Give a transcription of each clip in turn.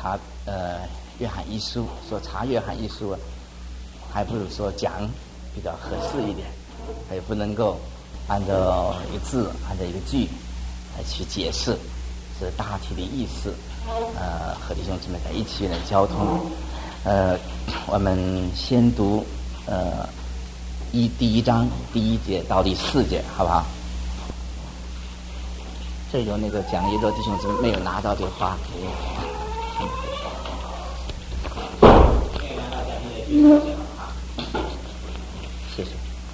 查约翰一书，说查约翰一书还不如说讲比较合适一点，也不能够按照一个字按照一个句来去解释，是大体的意思。和弟兄姊妹在一起来交通。我们先读第一章第1节到第4节，好不好？这有那个讲义的弟兄姊妹没有拿到这个话，谢谢。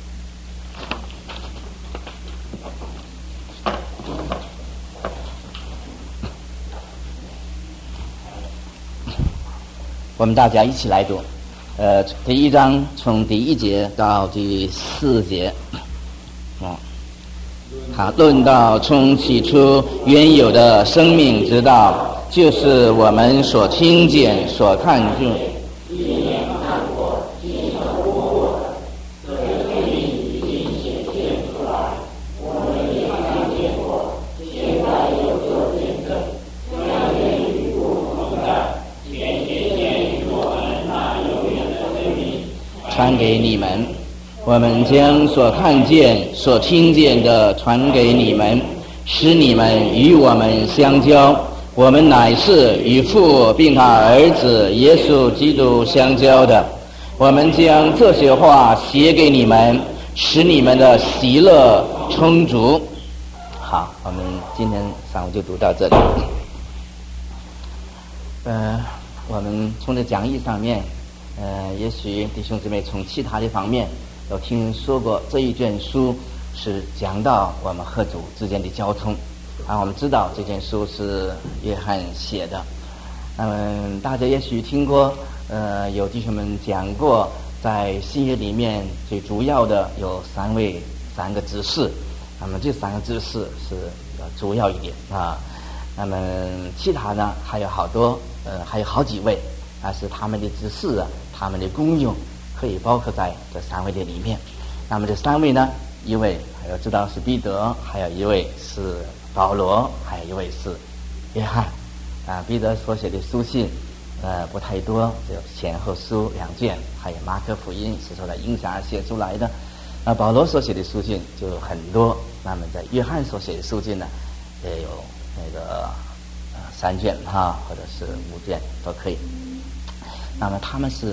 我们大家一起来读，第1章从第1节到第4节，他论到从起初原有的生命之道，就是我们所听见、所看见。传给你们，我们将所看见、所听见的传给你们，使你们与我们相交。我们乃是与父并他儿子耶稣基督相交的。我们将这些话写给你们，使你们的喜乐充足。好，我们今天上午就读到这里。我们从这讲义上面。也许弟兄姊妹从其他的方面有听说过这一卷书是讲到我们和主之间的交通，我们知道这卷书是约翰写的。大家也许听过，有弟兄们讲过，在新约里面最主要的有三个执事，那么这3个执事是主要一点啊。那么其他呢还有好多，还有好几位，但是他们的执事他们的功用可以包括在这3位的里面。那么这3位呢，一位还有知道是彼得，还有一位是保罗，还有一位是约翰。彼得所写的书信不太多，只有前后书2卷，还有马可福音是受到影响而写出来的。保罗所写的书信就很多，那么在约翰所写的书信呢，也有那个3卷或者是5卷都可以。那么他们是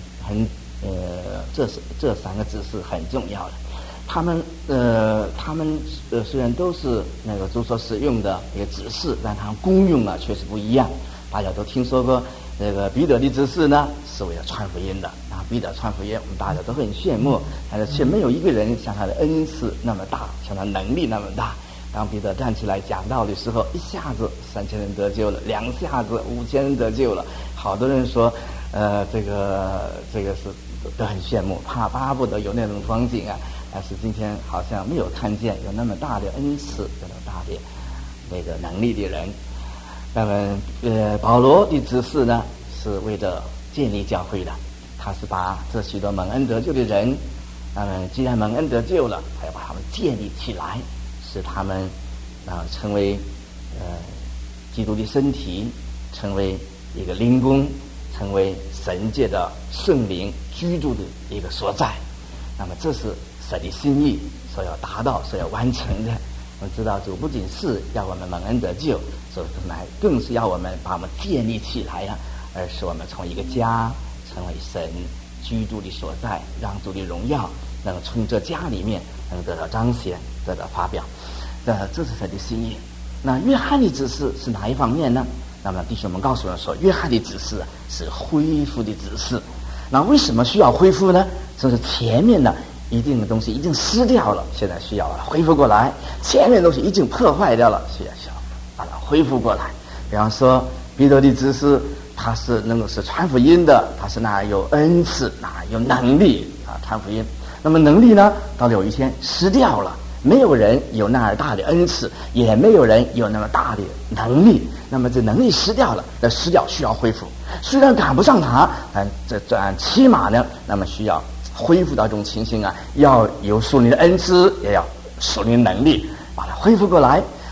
这3个字是很重要的。他们虽然都是那个主所使用的一个指示，但他们功用确实不一样。大家都听说过这个彼得的指示呢，是为了传福音的。彼得传福音，我们大家都很羡慕，但是却没有一个人像他的恩赐那么大，像他能力那么大。当彼得站起来讲道的时候，一下子3000人得救了，2下子5000人得救了。好多人说这个是都很羡慕，巴不得有那种光景啊。但是今天好像没有看见有那么大的恩赐，有那么大的那个能力的人。那么保罗的指示呢，是为了建立教会的。他是把这许多蒙恩得救的人，既然蒙恩得救了，还要把他们建立起来，使他们成为基督的身体，成为一个灵宫，成为神界的圣灵居住的一个所在。那么这是神的心意所要达到、所要完成的。我们知道主不仅是要我们蒙恩得救，更是要我们把我们建立起来而使我们从一个家成为神居住的所在，让主的荣耀能够从这家里面能得到彰显、得到发表。这是神的心意。那约翰的指示是哪一方面呢？那么弟兄们告诉我说，约翰的指示是恢复的指示。那为什么需要恢复呢？就是前面的一定的东西已经失掉了，现在需要恢复过来。前面的东西已经破坏掉了，需要把它恢复过来。比方说彼得的指示，他是能够是传福音的，他是哪有恩赐，哪有能力传福音。那么能力呢，到了有一天失掉了，没有人有那么大的恩赐，也没有人有那么大的能力。那么这能力失掉了，这失掉需要恢复。虽然赶不上他，这起码呢，那么需要恢复到这种情形要有属灵的恩赐，也要属灵的能力，把它恢复过来。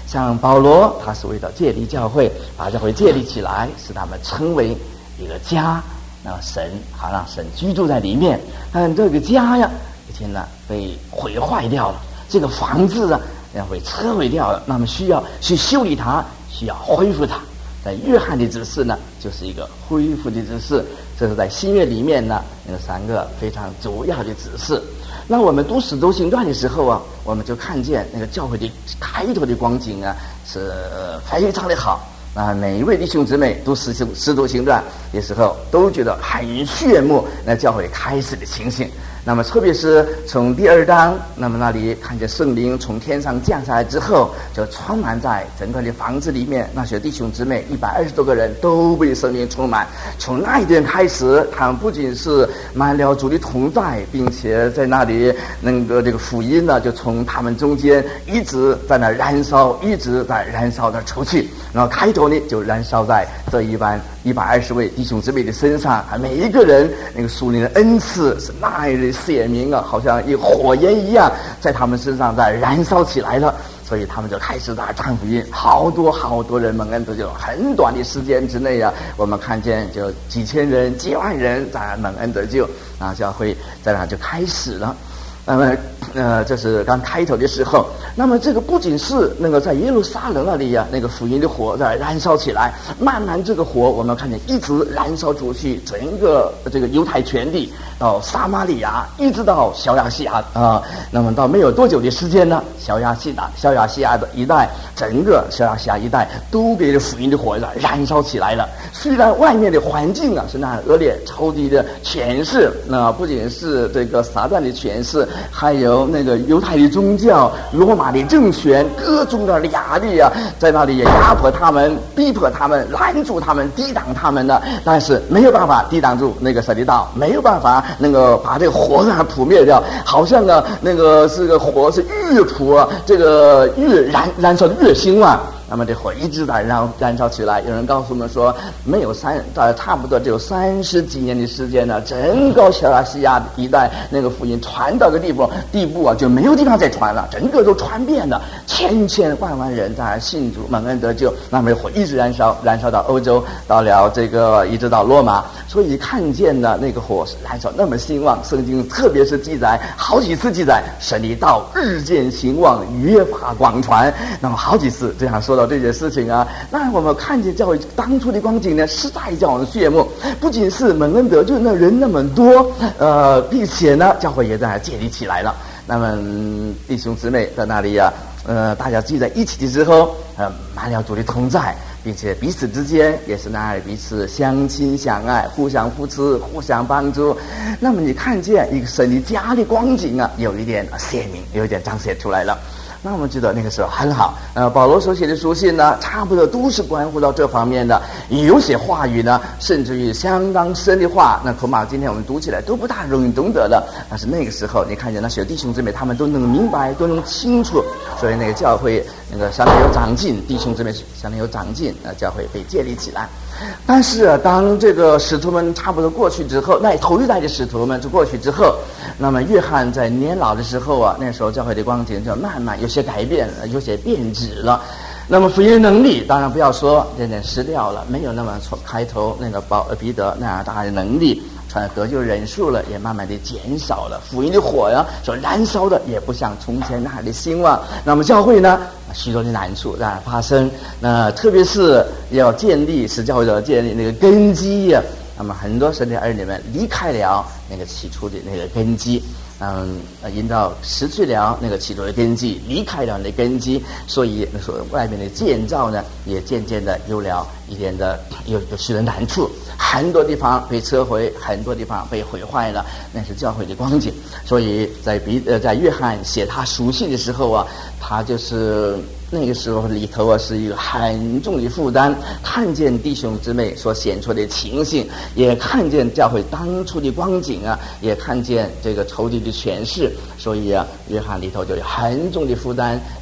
像保罗，他是为了建立教会，把教会建立起来，使他们成为一个家，神好让神居住在里面。但这个家呀，已经呢被毁坏掉了，这个房子啊要被摧毁掉了，那么需要去修理它，需要恢复它。在约翰的指示呢，就是一个恢复的指示。这是在新约里面呢，有3个非常主要的指示。那我们读使徒行传的时候啊，我们就看见那个教会的开头的光景啊，是非常的好。每一位弟兄姊妹读使徒行传的时候，都觉得很羡慕那教会开始的情形。那么特别是从第2章，那么那里看见圣灵从天上降下来之后，就充满在整个的房子里面，那些弟兄姊妹120多个人都被圣灵充满。从那一天开始，他们不仅是满了主的同在，并且在那里这个福音呢，就从他们中间一直在那燃烧，一直在燃烧的出去。然后开头呢，就燃烧在这一般120位弟兄姊妹的身上，每一个人那个属灵的恩赐是那样的显明啊，好像一火焰一样，在他们身上在燃烧起来了。所以他们就开始在传福音，好多人蒙恩得救，很短的时间之内啊，我们看见就几千人、几万人在蒙恩得救，啊，教会在那就开始了。那么这是刚开头的时候。那么这个不仅是那个在耶路撒冷那里呀，那个福音的火在燃烧起来，慢慢这个火我们看见一直燃烧出去，整个这个犹太全地到撒玛利亚，一直到小亚细亚啊。那么到没有多久的时间呢，小亚细亚的一带，整个小亚细亚一带都被福音的火燃烧起来了。虽然外面的环境啊是那样恶劣，仇敌的权势，那不仅是这个撒旦的权势，还有那个犹太的宗教、罗马的政权，各种的压力啊，在那里也压迫他们、逼迫他们、拦住他们、抵挡他们的，但是没有办法抵挡住那个神的道，没有办法把这个火让它扑灭掉，好像呢那个是个火是越扑啊，这个越燃烧的越兴旺。那么这火一直在燃烧起来。有人告诉我们说，没有差不多只有30几年的时间呢，整个小亚细亚一带那个福音传到个地步啊，就没有地方再传了，整个都传遍了，千万人在信主蒙恩得救。那么火一直燃烧到欧洲，到了这个一直到罗马。所以看见呢，那个火是燃烧那么兴旺，圣经特别是记载好几次记载，神的道日渐兴旺，越发广传。那么好几次这样说到这件事情啊，那我们看见教会当初的光景呢，实在叫我们羡慕。不仅是蒙恩得救，那人那么多，并且呢，教会也在建立起来了。那么弟兄姊妹在那里啊，大家聚在一起的时候，满了主的同在，并且彼此之间也是那彼此相亲相爱，互相扶持，互相帮助。那么你看见一个神的家的光景啊，有一点鲜明，有一点彰显出来了。那我们知道那个时候很好。保罗所写的书信呢，差不多都是关乎到这方面的。有些话语呢，甚至于相当深的话，那恐怕今天我们读起来都不大容易懂得的。但是那个时候，你看见那些弟兄姊妹，他们都能明白，都能清楚。所以那个教会那个相当有长进，弟兄姊妹相当有长进，教会被建立起来。但是当这个使徒们差不多过去之后，那头一代的使徒们就过去之后，那么约翰在年老的时候啊，那时候教会的光景就慢慢有些改变了，有些变质了。那么福音能力当然不要说，渐渐失掉了，没有那么从开头那个彼得那样大的能力，传得救人数了也慢慢的减少了，福音的火呀所燃烧的也不像从前那样的兴旺。那么教会呢，许多的难处在发生，那特别是要使教会要建立那个根基呀。那么很多神的儿女们离开了那个起初的那个根基，引导失去了那个起初的根基，离开了那根基，所以说外面的建造呢，也渐渐的有了一点的有许多难处，很多地方被摧毁，很多地方被毁坏了，那是教会的光景。所以在约翰写他书信的时候啊，他就是那个时候里头啊是一个很重的负担，看见弟兄姊妹所显出的情形，也看见教会当初的光景啊，也看见这个仇敌的权势，所以啊，约翰里头就有很重的负担，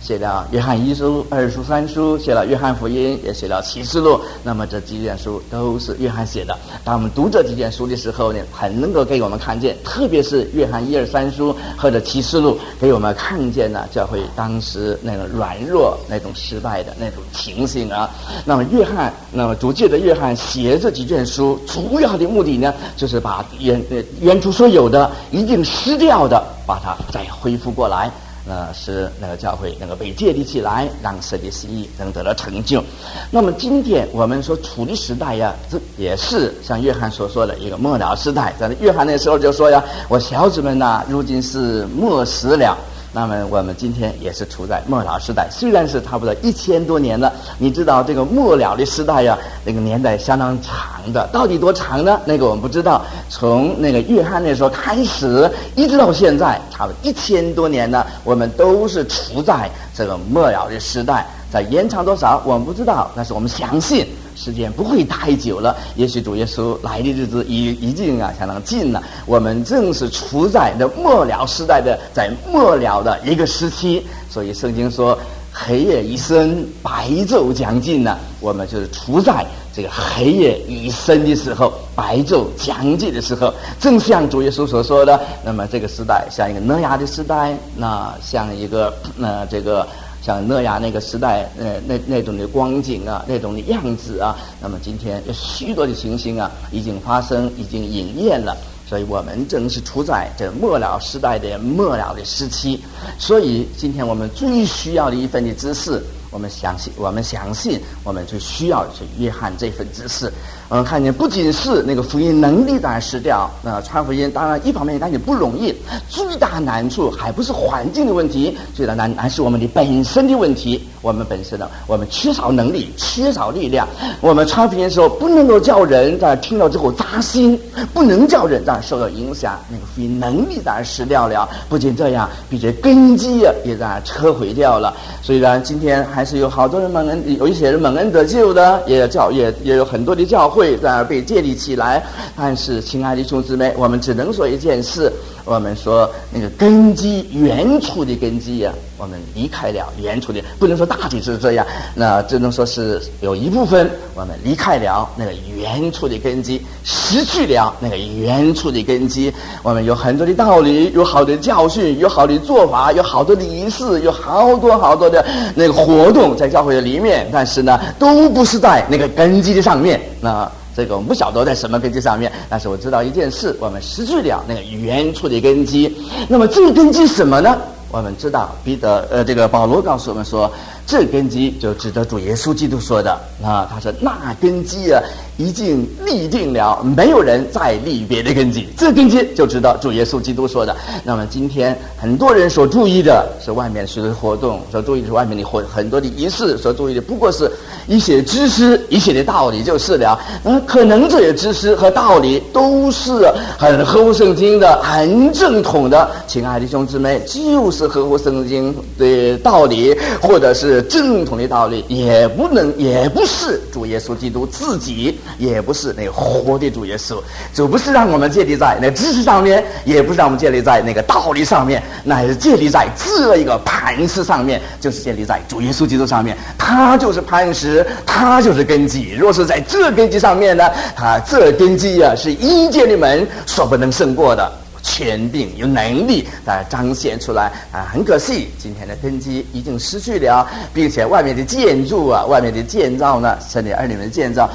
写了约翰1书、2书、3书，写了约翰福音，也写了启示录。那么这几卷书都是约翰写的。当我们读这几卷书的时候呢，很能够给我们看见，特别是约翰1、2、3书或者启示录，给我们看见了教会当时那个软弱、那种失败的那种情形啊。那么主记的约翰写这几卷书，主要的目的呢，就是把原初所有的已经失掉的，把它再恢复过来，使那个教会能够被建立起来，让神的心意能得到成就。那么今天我们所处的时代呀，这也是像约翰所说的一个末了时代。在约翰那时候就说呀：“我小子们呐，如今是末时了。”那么我们今天也是处在末了时代，虽然是差不多1000多年了。你知道这个末了的时代呀，那个年代相当长的，到底多长呢？那个我们不知道。从那个约翰那时候开始，一直到现在，差不多1000多年了，我们都是处在这个末了的时代。在延长多少我们不知道，但是我们相信时间不会太久了，也许主耶稣来的日子已经相当近了。我们正是处在这末了时代的，在末了的一个时期。所以圣经说黑夜已深，白昼将近了。我们就是处在这个黑夜已深的时候，白昼将近的时候，正像主耶稣所说的，那么这个时代像一个挪亚的时代，那像一个像挪亚那个时代，那种的光景啊，那种的样子啊，那么今天有许多的情形啊，已经发生，已经应验了。所以我们正是处在这末了时代的末了的时期。所以今天我们最需要的一份的知识，我们相信我们最需要的是约翰这份知识。我们看见不仅是那个福音能力当然失掉，传福音当然一方面当然不容易，最大难处还不是环境的问题，最大难是我们的本身的问题。我们本身呢，我们缺少能力，缺少力量。我们传福音的时候不能够叫人在听到之后扎心，不能叫人在受到影响，那个福音能力当然失掉了。不仅这样，并且根基也当然撤毁掉了。虽然今天还是有好多人蒙恩，有一些人蒙恩得救的，也有很多的教会在被建立起来。但是亲爱的弟兄姊妹，我们只能说一件事，我们说那个根基，原初的根基我们离开了原初的，不能说大体是这样，那只能说是有一部分我们离开了那个原初的根基，失去了那个原初的根基。我们有很多的道理，有好的教训，有好的做法，有好多的仪式，有好多的那个活动在教会的里面，但是呢，都不是在那个根基的上面。那这个我们不晓得在什么根基上面，但是我知道一件事，我们失去了那个原初的根基。那么这个根基什么呢？我们知道这个保罗告诉我们说，这根基就指着主耶稣基督说的他说那根基已经立定了，没有人再立别的根基。这根基就知道主耶稣基督说的。那么今天很多人所注意的是外面许多活动，所注意的是外面的很多的仪式，所注意的不过是一些知识，一些的道理就是了。可能这些知识和道理都是很合乎圣经的，很正统的。亲爱的弟兄姊妹，就是合乎圣经的道理，或者是正统的道理，也不是主耶稣基督自己，也不是那个活的主耶稣。就不是让我们建立在那知识上面，也不是让我们建立在那个道理上面，乃是建立在这一个磐石上面，就是建立在主耶稣基督上面。他就是磐石，他就是根基。若是在这根基上面呢，他这根基是一切的门所不能胜过的。权柄有能力彰显出来很可惜今天的根基已经失去了，并且外面的建筑外面的建造呢，神的儿女们建造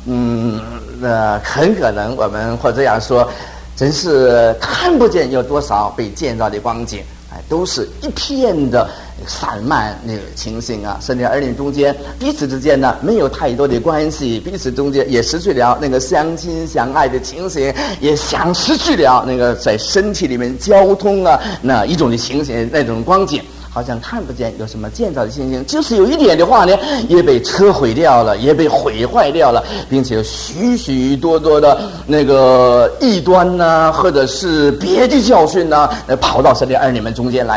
很可能我们或这样说，真是看不见有多少被建造的光景，都是一片的散漫那个情形神的儿女中间彼此之间呢没有太多的关系，彼此中间也失去了那个相亲相爱的情形，也失去了那个在身体里面交通那一种的情形，那种光景好像看不见有什么建造的情形。就是有一点的话呢，也被车毁掉了，也被毁坏掉了，并且有许许多多的那个异端或者是别的教训跑到神的儿女们中间来了。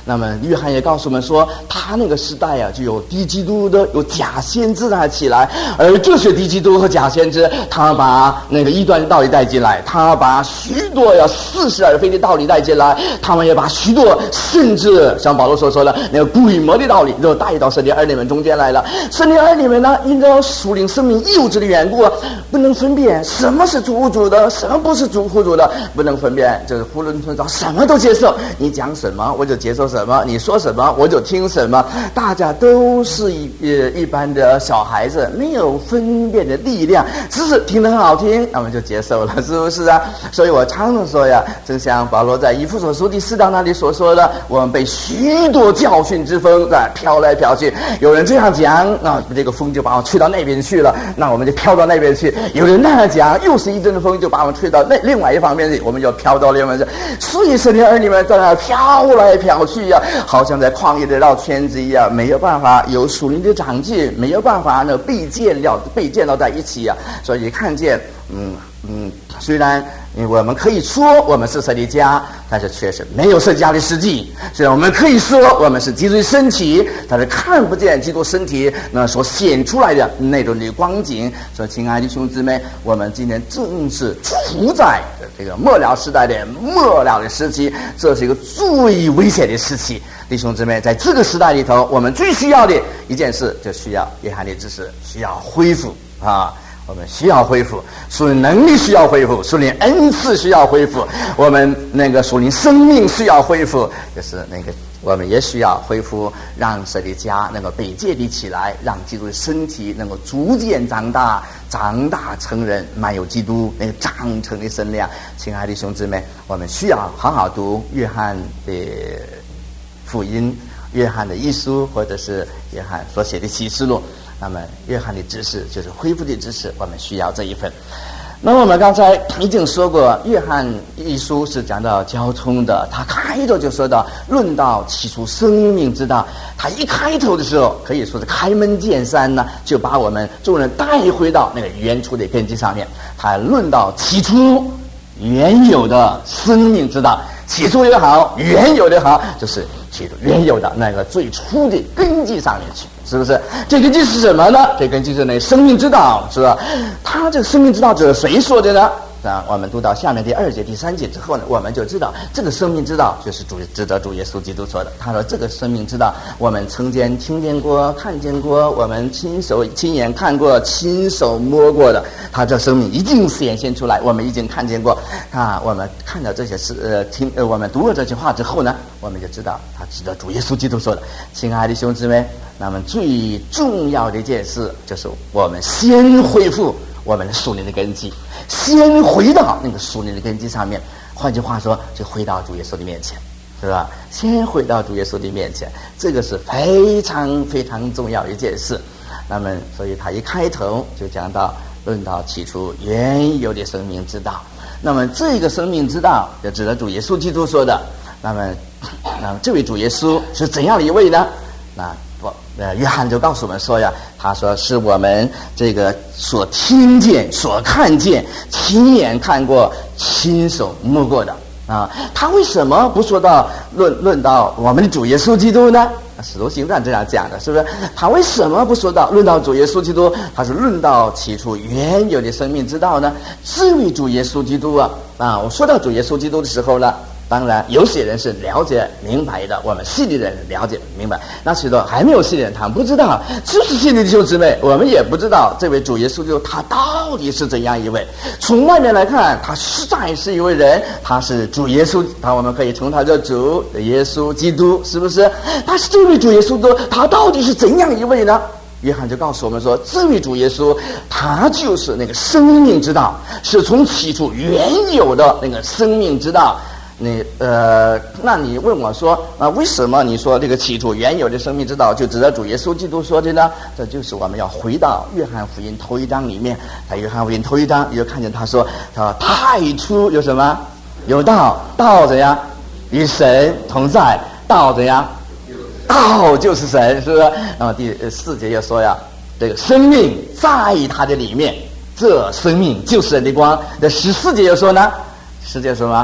那么约翰也告诉我们说，他那个时代啊，就有敌基督的，有假先知啊起来，而这些敌基督和假先知，他把那个异端的道理带进来，他把许多似是而非的道理带进来，他们也把许多甚至像保罗所说的那个鬼魔的道理都带到圣灵儿女们中间来了。圣灵儿女们呢，因着属灵生命幼稚的缘故，不能分辨什么是主乎主的，什么不是主乎主的，不能分辨，就是囫囵吞枣，什么都接受，你讲什么我就接受什么，你说什么我就听什么，大家都是一般的小孩子，没有分辨的力量，只是听得很好听，那么就接受了，是不是啊？所以我常常说呀，正像保罗在以弗所书第4章那里所说的，我们被许多教训之风飘来飘去，有人这样讲，那这个风就把我吹到那边去了，那我们就飘到那边去，有人那样讲，又是一阵风就把我们吹到另外一方面去，我们就飘到另外去。所以圣灵儿女们在那飘来飘去呀，好像在旷野的绕圈子一样，没有办法有属灵的长进，没有办法呢被建到在一起呀。所以看见虽然我们可以说我们是神的家，但是确实没有神家的实际。虽然我们可以说我们是基督的身体，但是看不见基督身体那所显出来的那种的光景。所以亲爱的弟兄姊妹，我们今天正是处在这个末了时代的末了的时期，这是一个最危险的时期。弟兄姊妹，在这个时代里头，我们最需要的一件事，就需要约翰的知识需要恢复啊。我们需要恢复，属灵能力需要恢复，属灵恩赐需要恢复，我们那个属灵生命需要恢复，就是那个我们也需要恢复，让神的家能够被建立起来，让基督的身体能够逐渐长大成人，满有基督那个长成的身量。亲爱的兄姊妹，我们需要好好读约翰的福音，约翰的一书，或者是约翰所写的启示录。那么约翰的知识就是恢复的知识，我们需要这一份。那么我们刚才已经说过，约翰一书是讲到交通的，他开头就说到论到起初生命之道，他一开头的时候可以说是开门见山呢，就把我们众人带回到那个原初的根基上面。他论到起初原有的生命之道，起初也好，原有的好，就是起初原有的那个最初的根基上面去，是不是？这根基是什么呢？这根基是那生命之道，是吧？他这个生命之道这是谁说的呢？我们读到下面第2节第3节之后呢，我们就知道这个生命之道就是指着主耶稣基督说的。他说这个生命之道我们曾经听见过看见过，我们亲眼看过亲手摸过的，他这生命已经显现出来，我们已经看见过啊。我们看到这些事我们读了这些话之后呢，我们就知道他指着主耶稣基督说的。亲爱的兄姊妹，那么最重要的一件事就是我们先恢复我们的属灵的根基，先回到那个属灵的根基上面。换句话说，就回到主耶稣的面前，是吧？先回到主耶稣的面前，这个是非常非常重要的一件事。那么，所以他一开头就讲到论到起初原有的生命之道。那么，这个生命之道就指着主耶稣基督说的。那么这位主耶稣是怎样的一位呢？约翰就告诉我们说呀，他说是我们这个所听见、所看见、亲眼看过、亲手摸过的啊。他为什么不说到论到我们的主耶稣基督呢？使徒行传这样讲的，是不是？他为什么不说到论到主耶稣基督？他是论到起初原有的生命之道呢？这位主耶稣基督我说到主耶稣基督的时候呢，当然有些人是了解明白的，我们信的人了解明白，那许多还没有信的人他们不知道。就是信的弟兄姊妹，我们也不知道这位主耶稣基督他到底是怎样一位。从外面来看，他实在是一位人，他是主耶稣，我们可以称他叫主耶稣基督，是不是？但是这位主耶稣基督他到底是怎样一位呢？约翰就告诉我们说，这位主耶稣他就是那个生命之道，是从起初原有的那个生命之道。那你问我说为什么你说这个起初原有的生命之道就指着主耶稣基督说的呢？这就是我们要回到约翰福音头1章里面，在约翰福音头1章你就看见他说太初有什么？有道，道怎样？与神同在，道怎样？道就是神，是不是？然后第4节又说呀，这个生命在他的里面，这生命就是神的光。这14节又说呢，10节说什么？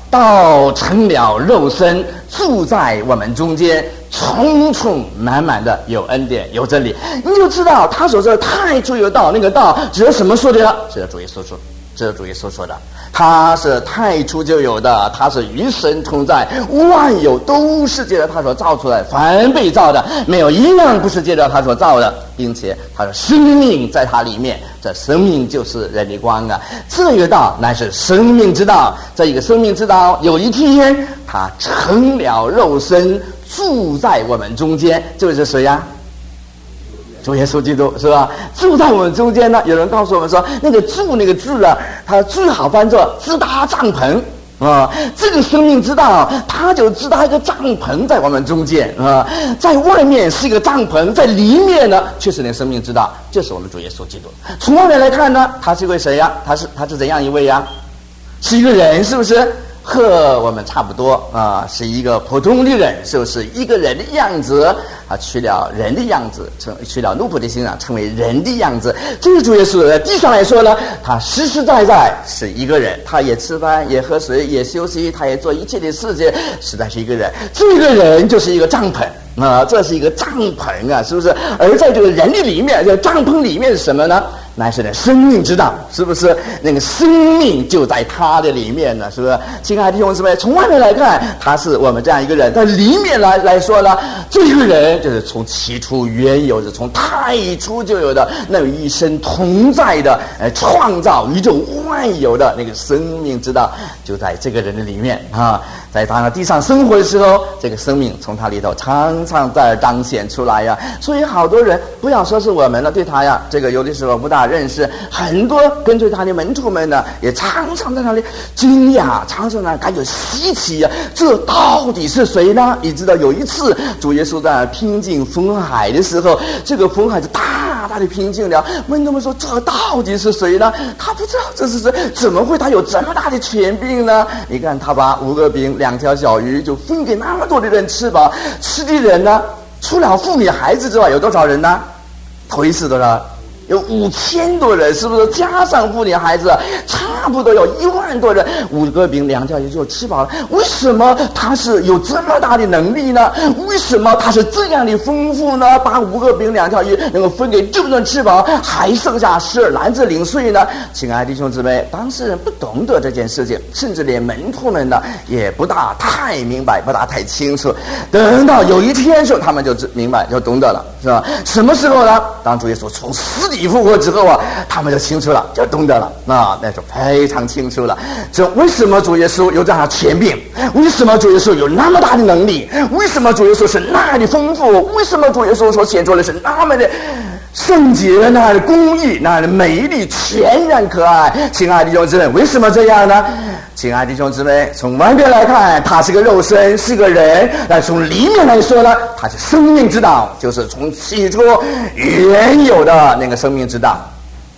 道成了肉身，住在我们中间，充充满满的有恩典有真理。你就知道他所说的太初有道，那个道指的什么说的呢？指的主耶稣说，这是主耶稣说的，他是太初就有的，他是与神同在，万有都是借着他所造出来，凡被造的没有一样不是借着他所造的，并且他的生命在他里面，这生命就是人的光啊！这个道乃是生命之道，这一个生命之道有一天他成了肉身，住在我们中间，这是谁呀？主耶稣基督是吧？住在我们中间呢。有人告诉我们说，那个住那个字啊，它最好翻作支搭帐篷啊。这个生命之道，它就支搭一个帐篷在我们中间啊。在外面是一个帐篷，在里面呢却是那生命之道，就是我们主耶稣基督。从外面来看呢，他是一位谁呀？他是怎样一位呀？是一个人，是不是？和我们差不多啊，是一个普通的人，就是一个人的样子啊，取了人的样子，取了奴仆的形象，成为人的样子。这个主耶稣在地上来说呢，他实实在在是一个人，他也吃饭，也喝水，也休息，他也做一切的事情，实在是一个人。这个人就是一个帐篷啊，这是一个帐篷啊，是不是？而在这个人的里面，这个帐篷里面是什么呢？乃是的生命之道，是不是？那个生命就在他的里面呢，是不是？亲爱的弟兄姊妹，从外面来看，他是我们这样一个人；但里面来说呢，这个人就是从起初原有，是从太初就有的，那与神同在的，创造宇宙万有的那个生命之道，就在这个人的里面啊。在他地上生活的时候，这个生命从他里头常常在彰显出来呀。所以好多人不要说是我们了，对他呀，这个有的时候不大认识，很多跟随他的门徒们呢，也常常在那里惊讶，常常呢感觉稀奇呀，这到底是谁呢？你知道有一次主耶稣在平静风海的时候，这个风海是大大的平静了，门徒们说这到底是谁呢？他不知道这是谁，怎么会他有这么大的权柄呢？你看他把5个饼2条小鱼就分给那么多的人吃饱，吃的人呢，除了妇女孩子之外，有多少人呢？头一次多少？有5000多人，是不是？加上妇女孩子，差不多有1万多人。5个饼2条鱼就吃饱了。为什么他是有这么大的能力呢？为什么他是这样的丰富呢？把5个饼2条鱼能够分给这么多人吃饱，还剩下12篮子零碎呢？亲爱的弟兄姊妹，当事人不懂得这件事情，甚至连门徒们呢也不大太明白，不大太清楚。等到有一天时候，他们就明白，就懂得了，是吧？什么时候呢？当主耶稣从死里复活之后啊，他们就清楚了，就懂得了啊，那就非常清楚了。这为什么主耶稣有这样的权柄？为什么主耶稣有那么大的能力？为什么主耶稣是那样的丰富？为什么主耶稣所显出来是那么的圣洁，那样的公义，那样的美丽，全然可爱？亲爱的弟兄姊妹，为什么这样呢？亲爱的弟兄姊妹，从外面来看，他是个肉身，是个人；但从里面来说呢，他是生命之道，就是从起初原有的那个生命之道。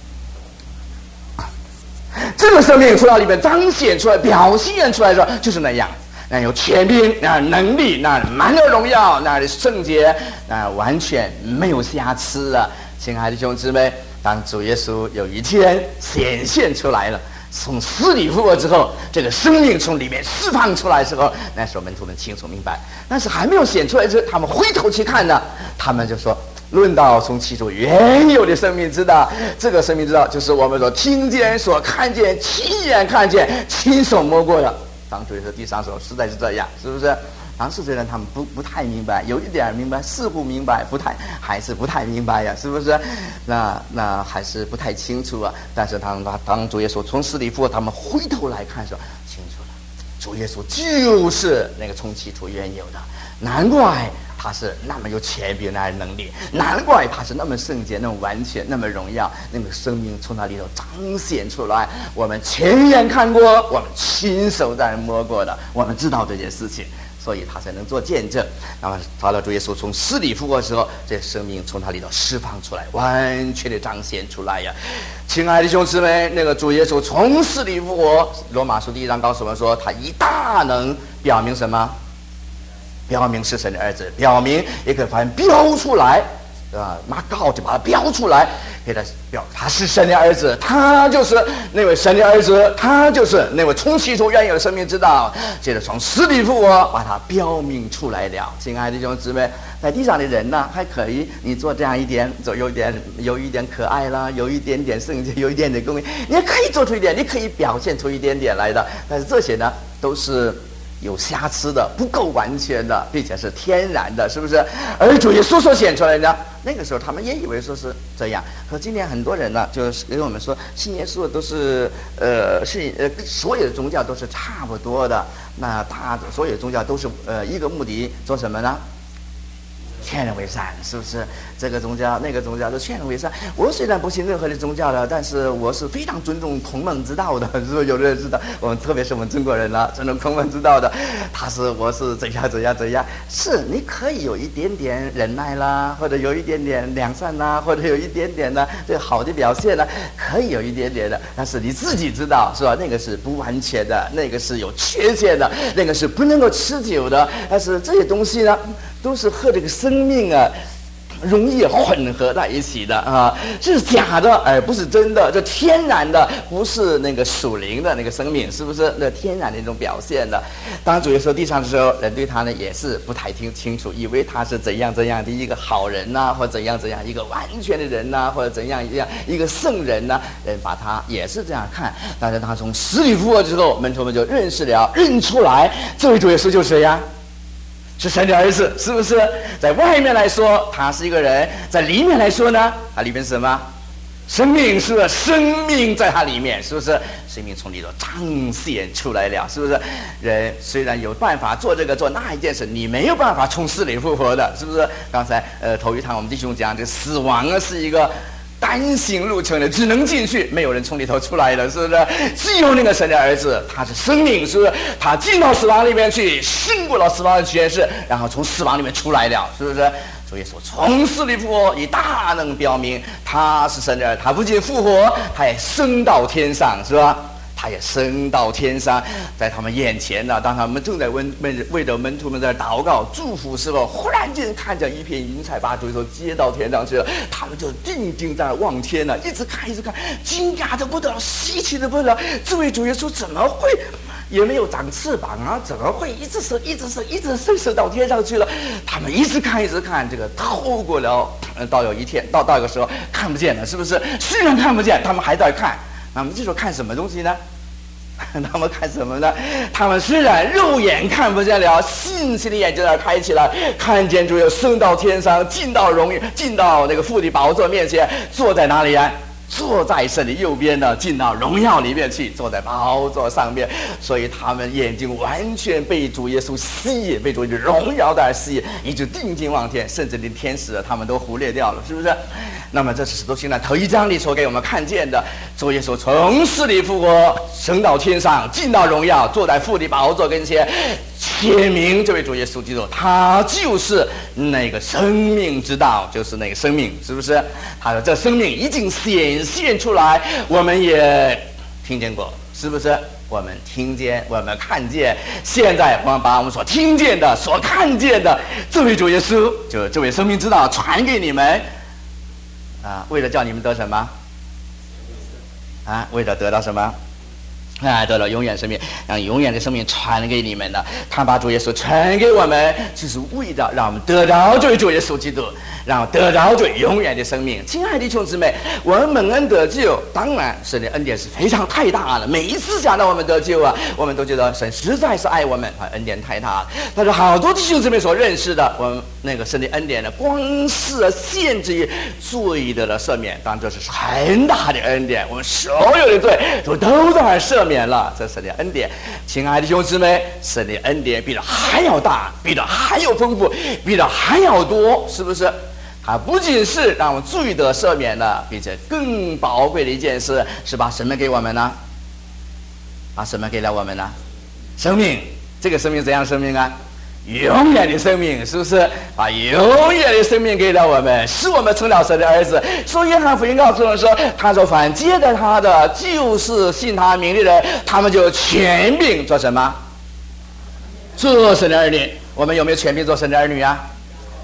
这个生命从那里面彰显出来、表现出来的时候，就是那样，那有权柄，那能力，那满有荣耀，那圣洁，那完全没有瑕疵啊！亲爱的弟兄姊妹，当主耶稣有一天显现出来了，从死里复活之后，这个生命从里面释放出来的时候，那时候门徒们清楚明白。但是还没有显出来之后，他们回头去看呢，他们就说，论到从起初原有的生命之道，这个生命之道就是我们所听见、所看见、亲眼看见、亲手摸过的。当主耶稣地上时候，实在是这样，是不是？当时虽然他们不太明白，有一点明白，似乎明白，还是不太明白呀，是不是？那还是不太清楚啊。但是当主耶稣从死里复活，他们回头来看说，清楚了，主耶稣就是那个从起初原有的，难怪他是那么有权柄、那能力，难怪他是那么圣洁、那么完全、那么荣耀，那个生命从那里头彰显出来。我们亲眼看过，我们亲手在摸过的，我们知道这件事情。所以他才能做见证。那么他的主耶稣从死里复活的时候，这生命从他里头释放出来，完全的彰显出来呀！亲爱的弟兄姊妹，那个主耶稣从死里复活，罗马书第1章告诉我们说，他一大能表明什么？表明是神的儿子，表明也可以发现标出来马高就把他标出来，给他标，他是神的儿子，他就是那位神的儿子，他就是那位从起初原有的生命之道。接着从死里复活，把他标明出来了。亲爱的弟兄姊妹，在地上的人呢，还可以你做这样一点，有一点可爱啦，有一点点圣洁，有一点点公义，你也可以做出一点，你可以表现出一点点来的。但是这些呢，都是有瑕疵的，不够完全的，并且是天然的，是不是？而主耶稣所显出来的，那个时候他们也以为说是这样。可今天很多人呢，就是跟我们说信耶稣都是所有的宗教都是差不多的。那所有的宗教都是一个目的，做什么呢？劝人为善，是不是？这个宗教那个宗教都劝人为善。我虽然不信任何的宗教了，但是我是非常尊重孔孟之道的。是不是有的人知道？我们特别是我们中国人了，尊重孔孟之道的。我是怎样？是你可以有一点点忍耐啦，或者有一点点良善啦，或者有一点点的这个好的表现啦，可以有一点点的。但是你自己知道是吧？那个是不完全的，那个是有缺陷的，那个是不能够持久的。但是这些东西呢，都是和这个生命啊容易混合在一起的啊，这是假的，而不是真的，这天然的，不是那个属灵的那个生命，是不是？那天然的一种表现的。当主耶稣地上的时候，人对他呢也是不太听清楚，以为他是怎样的一个好人呐，或怎样一个完全的人呐，或者怎样一个圣人呐，人把他也是这样看。但是他从死里复活之后，门徒们就认出来，这位主耶稣就是谁呀？是神的儿子，是不是？在外面来说他是一个人，在里面来说呢，他里面是什么？生命，是不是？生命在他里面，是不是？生命从里头彰显出来了，是不是？人虽然有办法做这个做那一件事，你没有办法从死里复活的，是不是？刚才头一堂我们弟兄讲，这死亡啊是一个单行路程的，只能进去，没有人从里头出来了，是不是？只有那个神的儿子，他是生命，是不是？他进到死亡里面去，胜过了死亡的权势，然后从死亡里面出来了，是不是？主耶稣从死里复活，以大能表明他是神的儿子。他不仅复活，他也升到天上，是吧？他也升到天上，在他们眼前呢。当他们正在为着门徒们在祷告祝福时候，忽然间看见一片云彩把主耶稣接到天上去了。他们就定睛在望天呢，一直看，惊讶的不得了，稀奇的不得了。这位主耶稣怎么会也没有长翅膀啊？怎么会一直升到天上去了？他们一直看，这个透过了，到有一天，到一个时候看不见了，是不是？虽然看不见，他们还在看。那么这时候看什么东西呢？他们看什么呢？他们虽然肉眼看不见了，信心的眼睛在开起来，看见主又升到天上，进到那个父的宝座面前，坐在哪里呀？坐在神的右边呢，进到荣耀里面去，坐在宝座上面。所以他们眼睛完全被主耶稣吸引，被主的荣耀在吸引，一直定睛望天，甚至连天使他们都忽略掉了，是不是？那么这是使徒行传头一章里所给我们看见的，主耶稣从死里复活，升到天上，进到荣耀，坐在父的宝座跟前，写明这位主耶稣基督，他就是那个生命之道，就是那个生命，是不是？他说这生命已经显现出来，我们也听见过，是不是？我们听见，我们看见，现在我们把我们所听见的、所看见的这位主耶稣，就这位生命之道传给你们啊，为了叫你们得什么啊？为了得到什么啊？得了永远生命，让永远的生命传给你们的。他把主耶稣传给我们，就是为了让我们得到这位主耶稣基督，让我们得到这永远的生命。亲爱的弟兄姊妹，我们蒙恩得救，当然神的恩典是非常太大了。每一次讲到我们得救啊，我们都觉得神实在是爱我们，恩典太大了。但是好多弟兄姊妹所认识的，我们那个神的恩典呢，光是限制于罪的赦免，当然这是很大的恩典，我们所有的罪都在赦免了，这是神的恩典。亲爱的弟兄姊妹，神的恩典比这还要大，比这还要丰富，比这还要多，是不是？它不仅是让我们罪得赦免了，并且更宝贵的一件事是把什么给我们呢？把什么给了我们呢？生命。这个生命怎样生命啊？永远的生命，是不是？把永远的生命给了我们，使我们成了神的儿子。所以约翰福音告诉我们说，他说凡接待他的，就是信他名的人，他们就全并做什么？做神的儿女。我们有没有全并做神的儿女啊？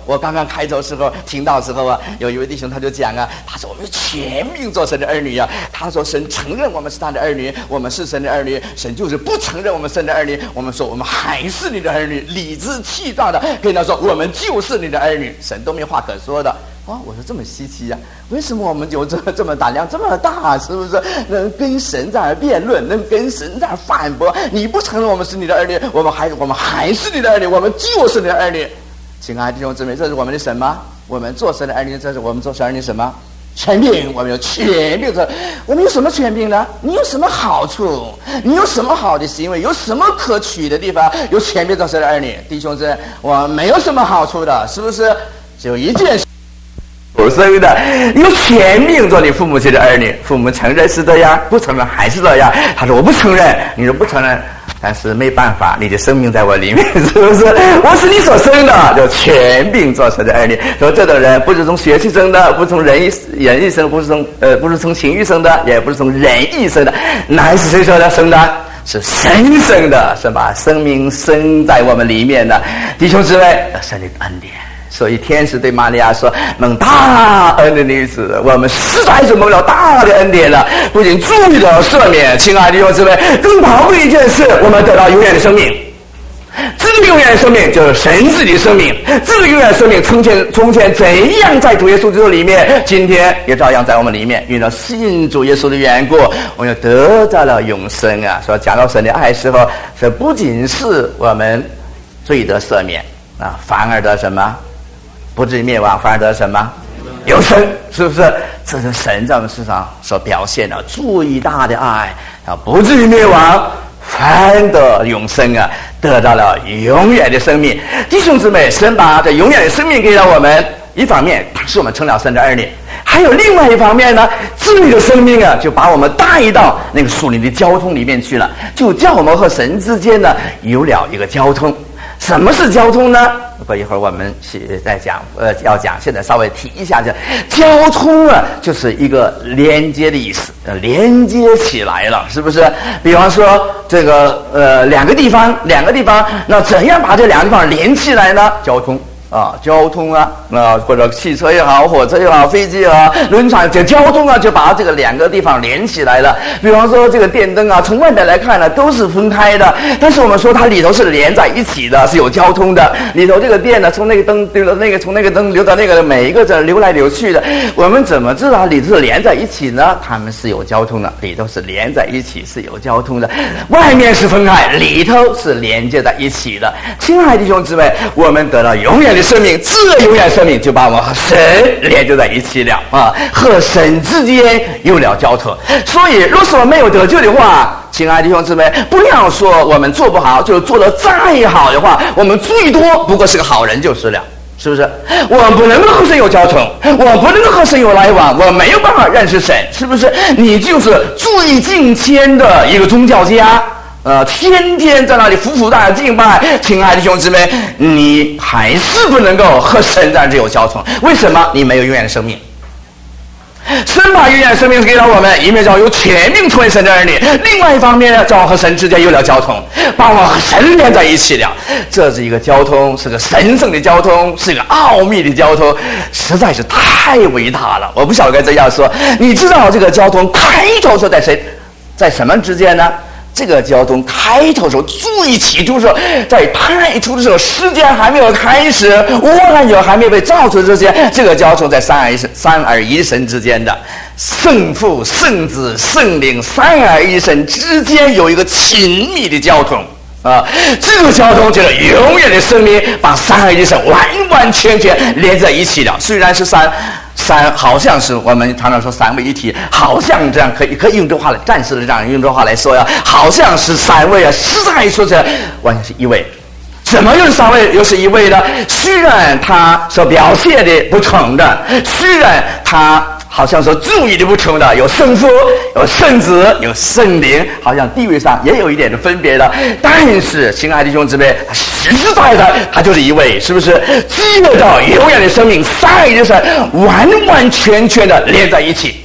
我刚刚开头时候听到时候啊，有一位弟兄他就讲啊，他说我们全命做神的儿女啊，他说神承认我们是他的儿女，我们是神的儿女，神就是不承认我们神的儿女，我们说我们还是你的儿女，理直气壮的跟他说我们就是你的儿女，神都没话可说的。哦，我说这么稀奇呀、为什么我们有这么胆量这么大？是不是能跟神在那儿辩论，能跟神在那儿反驳？你不承认我们是你的儿女，我们还是你的儿女，我们就是你的儿女。亲爱的弟兄姊妹，这是我们的什么？我们做神的儿女，这是我们做神儿女什么？权柄，我们有权柄。我们有什么权柄呢？你有什么好处？你有什么好的行为？有什么可取的地方？有权柄做神的儿女，弟兄姊妹，我没有什么好处的，是不是？只有一件事。有生的，有权柄做你父母亲的儿女，父母承认是这样，不承认还是这样。他说我不承认，你说不承认，但是没办法，你的生命在我里面，是不是？我是你所生的，有权柄做神的儿女。说这种人不是从血气生的，不是从人意生，不是从情欲生的，也不是从人意生的，乃是谁说的生的？是神生的，是把生命生在我们里面的。弟兄姊妹，神的恩典。所以天使对玛利亚说，蒙大恩的女子，我们实在是蒙了大的恩典了，不仅罪的赦免，亲爱的弟兄姊妹，更宝贵一件事，我们得到永远的生命。这个永远的生命就是神自己的生命，这个永远的生命从前怎样在主耶稣基督里面，今天也照样在我们里面，因为信主耶稣的缘故，我们得到了永生啊！说讲到神的爱时候，这不仅是我们罪得赦免啊，反而得什么？不至于灭亡，反而得什么？永生，是不是？这是神在我们身上所表现的最大的爱啊！不至于灭亡，反得永生啊！得到了永远的生命。弟兄姊妹，神把这永远的生命给了我们，一方面是我们成了神的儿女，还有另外一方面呢，这个生命啊，就把我们带到那个属灵的交通里面去了，就叫我们和神之间呢有了一个交通。什么是交通呢？一会儿我们再讲，要讲，现在稍微提一下，交通啊，就是一个连接的意思，连接起来了，是不是？比方说这个两个地方，那怎样把这两个地方连起来呢？交通啊，或者汽车也好，火车也好，飞机也好，轮船，这交通啊，就把这个两个地方连起来了。比方说这个电灯啊，从外面来看呢，都是分开的，但是我们说它里头是连在一起的，是有交通的。里头这个电呢，从那个灯流到那个，从那个灯流到那个，每一个这流来流去的。我们怎么知道里头是连在一起呢？它们是有交通的，里头是连在一起，是有交通的。外面是分开，里头是连接在一起的。亲爱的弟兄姊妹，我们得到永远的生命，这个永远生命就把我们和神连接在一起了啊，和神之间有了交通。所以若是我们没有得救的话，亲爱的弟兄姊妹，不要说我们做不好，就做得再好的话，我们最多不过是个好人就是了，是不是？我们不能够和神有交通，我们不能够和神有来往，我没有办法认识神，是不是？你就是最近前的一个宗教家，天天在那里服大家敬拜，亲爱的弟兄姊妹，你还是不能够和神在这有交通。为什么？你没有永远的生命。神把永远的生命给了我们，一面叫有权柄成为神的儿女，另外一方面呢，叫我和神之间有了交通，把我和神连在一起了。这是一个交通，是个神圣的交通，是一个奥秘的交通，实在是太伟大了。我不晓得该这样说。你知道这个交通开头说在什么之间呢？这个交通开头的时候，最起初的时候，在太初的时候，时间还没有开始，乌兰有还没有被造出之前，这个交通在三而一神之间的，圣父、圣子、圣灵三而一神之间有一个亲密的交通啊，这个交通就是永远的生命，把三而一神完完全全连在一起了。虽然是三好像是我们常常说三位一体，好像这样可以用这话来，暂时的这样用这话来说呀，好像是三位啊，实在说是完全是一位。怎么又是三位又是一位呢？虽然他所表现的不同的，虽然他好像说注意的不同的，有圣父，有圣子，有圣灵，好像地位上也有一点的分别的，但是亲爱的弟兄姊妹，实在的他就是一位，是不是？接到永远的生命，三而一神完完全全的连在一起。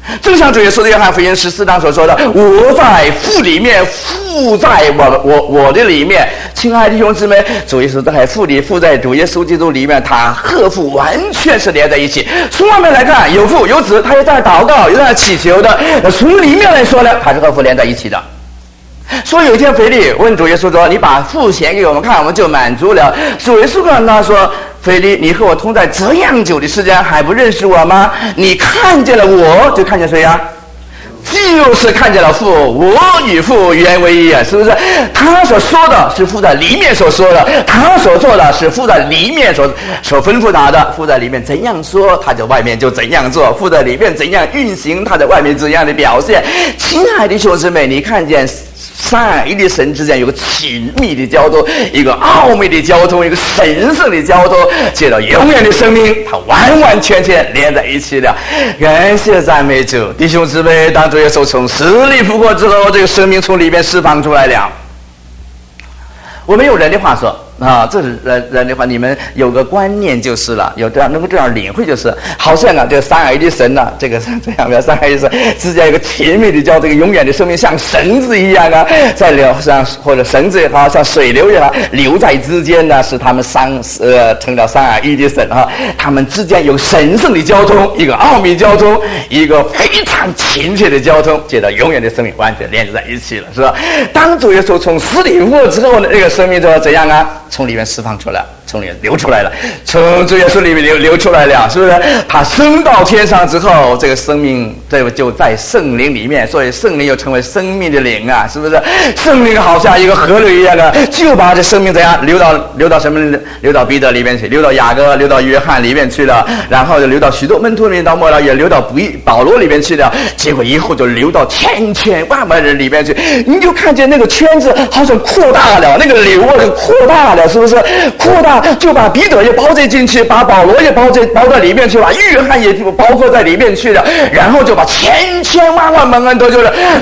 正像主耶稣的约翰福音14章所说的，我在父里面，父在我的里面。亲爱的弟兄姊妹，主耶稣在父里，父在主耶稣基督里面，他和父完全是连在一起。从外面来看，有父有子，他也在祷告，也在祈求的。从里面来说呢，他是和父连在一起的。所以有一天腓力问主耶稣说，你把父显给我们看，我们就满足了。主耶稣跟他说，腓力，你和我同在这样久的时间，还不认识我吗？你看见了我，就看见谁呀？就是看见了父，我与父原为一啊，是不是？他所说的是父在里面所说的，他所做的是父在里面所吩咐他的。父在里面怎样说，他在外面就怎样做；父在里面怎样运行，他在外面怎样的表现。亲爱的弟兄姊妹，你看见三而一的神之间有个亲密的交通，一个奥秘的交通，一个神圣的交通，接到永远的生命，它完完全全连在一起了。感谢赞美主，弟兄姊妹，当主耶稣从死里复活之后，这个生命从里面释放出来了。我们用人的话说啊，这是人的话，你们有个观念就是了，有这样能够这样领会，就是好像啊，这个三而一的神呢，这个这样的三而一神之间有个亲密的交，这个永远的生命像绳子一样啊，在流上或者绳子也好，像水流也好，流在之间呢，是他们成了三而一的神啊，他们之间有神圣的交通，一个奥秘交通，一个非常亲切的交通，接着永远的生命完全连接在一起了，是吧？当主耶稣从死里复活之后呢，这个生命就要怎样啊？从里面释放出来，从里面流出来了，从主耶稣里面流出来了，是不是？他升到天上之后，这个生命就在圣灵里面，所以圣灵又成为生命的灵啊，是不是？圣灵好像一个河流一样的，就把这生命怎样流到什么？流到彼得里面去，流到雅各，流到约翰里面去了，然后就流到许多门徒里面，到末了也流到保罗里面去了，结果以后就流到千千万万人里面去，你就看见那个圈子好像扩大了，那个流啊扩大了，是不是？扩大就把彼得也包在进去，把保罗也包在里面去，把约翰也包括在里面去了，然后就把千千万万门人都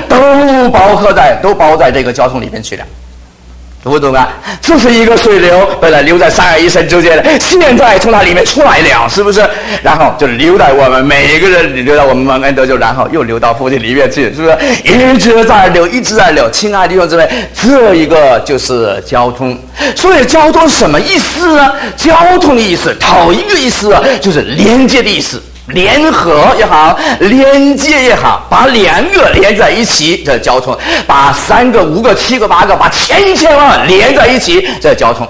包在这个交通里面去了。懂不懂啊？这是一个水流，本来流在三而一神之间的，现在从它里面出来了，是不是？然后就流在我们每一个人，流到我们蒙恩得救，然后又流到父亲里面去，是不是？一直在流，一直在流。亲爱的弟兄姊妹，这一个就是交通。所以交通什么意思呢？交通的意思，头一个意思就是连接的意思。联合也好，连接也好，把两个连在一起，这交通；把3个、5个、7个、8个，把千千万连在一起，这交通。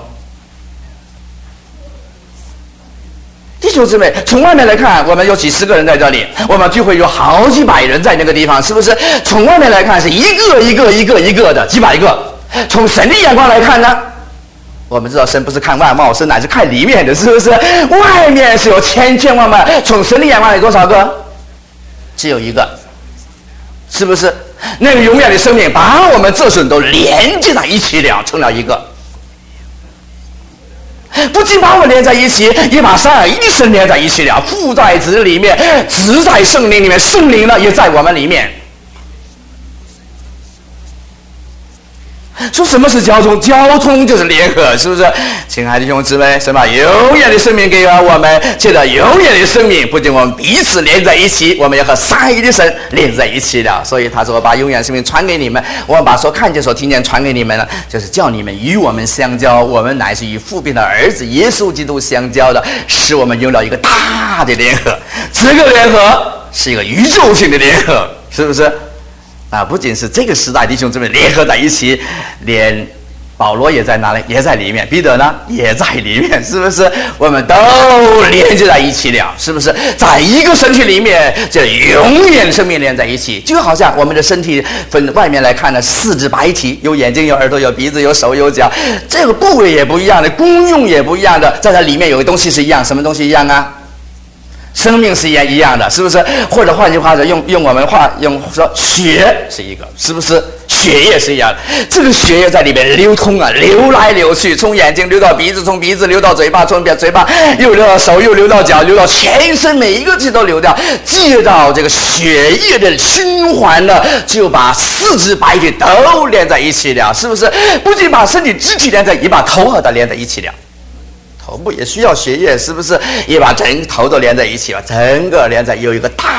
弟兄姊妹，从外面来看，我们有几十个人在这里，我们聚会有好几百人在那个地方，是不是？从外面来看是一个的几百个，从神的眼光来看呢？我们知道神不是看外貌，神乃是看里面的，是不是？外面是有千千万万，从神的眼光有多少个？只有一个，是不是？那个永远的生命把我们这些人都连接在一起了，成了一个。不仅把我们连在一起，也把三而一的神连在一起了。父在子里面，子在圣灵里面，圣灵呢也在我们里面。说什么是交通？交通就是联合，是不是？亲爱的弟兄姊妹，神把永远的生命给了我们，借着永远的生命，不仅我们彼此连在一起，我们也和三而一的神连在一起了。所以他说，把永远生命传给你们，我们把所看见、所听见传给你们了，就是叫你们与我们相交。我们乃是与父并的儿子耶稣基督相交的，使我们有了一个大的联合。这个联合是一个宇宙性的联合，是不是？啊，不仅是这个时代弟兄姊妹联合在一起，连保罗也在哪里？也在里面。彼得呢，也在里面，是不是？我们都连接在一起了，是不是？在一个身体里面，这永远生命连在一起，就好像我们的身体分外面来看呢，4肢百体，有眼睛，有耳朵，有鼻子，有手，有脚，这个部位也不一样的，功用也不一样的，在它里面有个东西是一样，什么东西一样啊？生命是一样的，是不是？或者换句话说，用我们话用说，血是一个，是不是？血液是一样的，这个血液在里面流通啊，流来流去，从眼睛流到鼻子，从鼻子流到嘴巴，从嘴巴又流到手，又流到脚，流到全身，每一个肢都流掉。借到这个血液的循环呢，就把4肢百体都连在一起了，是不是？不仅把身体肢体连在，也把头和它连在一起了。头部也需要血液，是不是？也把整头都连在一起了，整个连在，有一个大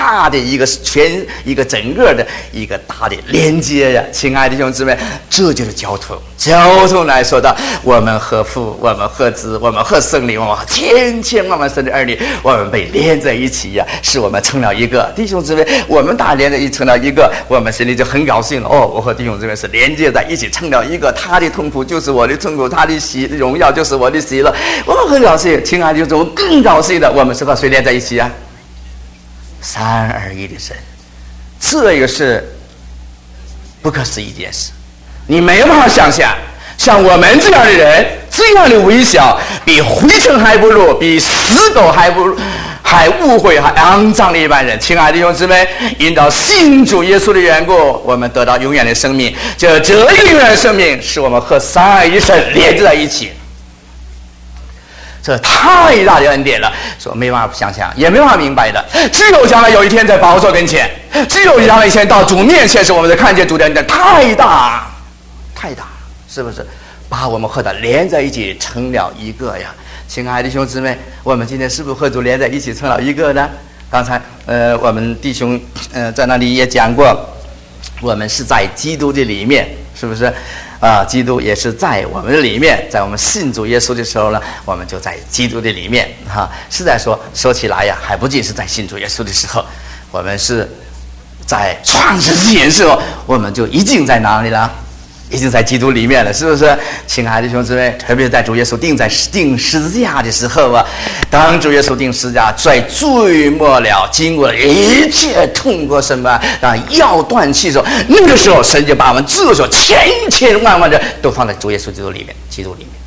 大的一个整个的一个大的连接呀！亲爱的弟兄姊妹，这就是交通。交通来说的，我们和父，我们和子，我们和圣灵，我们和千千万万神的儿女，我们被连在一起呀，使我们成了一个。弟兄姊妹，我们大连在一起成了一个，我们心里就很高兴了。我和弟兄姊妹是连接在一起，成了一个。他的痛苦就是我的痛苦，他的荣耀就是我的喜乐，我们很高兴。亲爱的弟兄，我们更高兴的，我们是和谁连在一起啊？三而一的神，这个是不可思议一件事，你没办法想象。像我们这样的人，这样的微小，比灰尘还不如，比死狗还不如，还污秽还肮脏的一般人。亲爱的弟兄姊妹，因着信主耶稣的缘故，我们得到永远的生命。这永远的生命是我们和三而一神连接在一起。这太大的恩典了，说没办法想象，也没办法明白的。只有将来有一天在宝座跟前，只有将来一天到主面前时，我们才看见主的恩典太大，太大，是不是？把我们和他连在一起，成了一个呀！亲爱的弟兄姊妹，我们今天是不是和主连在一起，成了一个呢？刚才我们弟兄在那里也讲过，我们是在基督的里面，是不是？基督也是在我们的里面，在我们信主耶稣的时候呢，我们就在基督的里面哈。实在说起来呀，还不仅是在信主耶稣的时候，我们是在创世之前的时候，我们就已经在哪里了？已经在基督里面了，是不是？亲爱的弟兄姊妹，特别是在主耶稣钉十字架的时候啊，当主耶稣钉十字架，在最末了，经过了一切痛苦什么要断气的时候，那个时候神就把我们这所千千万万的都放在主耶稣基督里面，基督里面。